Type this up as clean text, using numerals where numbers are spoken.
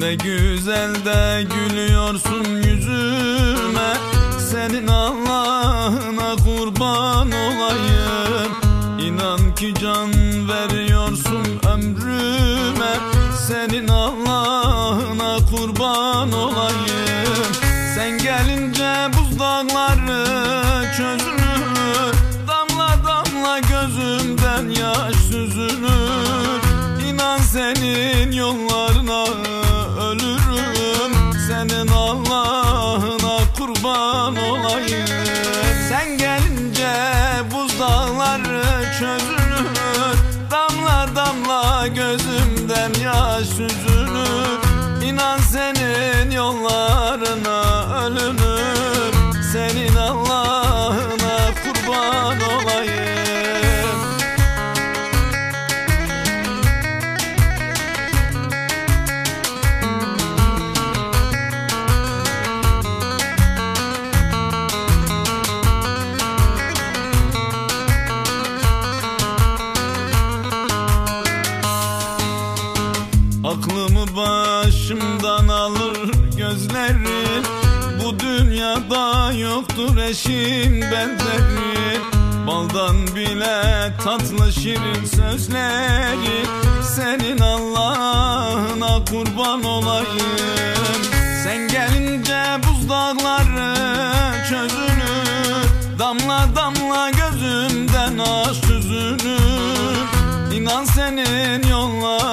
Ne güzel de gülüyorsun yüzüme, senin Allah'ına kurban olayım. İnan ki can veriyorsun ömrüme, senin Allah'ına kurban olayım. Sen gelince buzdağları çözülür, damla damla gözümden yaş süzülür. İnan senin yollarına ölürüm, senin Allah'ına kurban olayım. Sen gelince buzdağları çözülür, damla damla gözümden yaş süzülür. İnan senin yollarına ölürüm, senin Allah'ına kurban olayım. Aklımı başımdan alır gözlerin, bu dünyada yoktur eşin benzeri. Baldan bile tatlı şirin sözleri, senin Allah'ına kurban olayım. Sen gelince buzdağları çözülür, damla damla gözümden aş süzülür. İnan senin yollar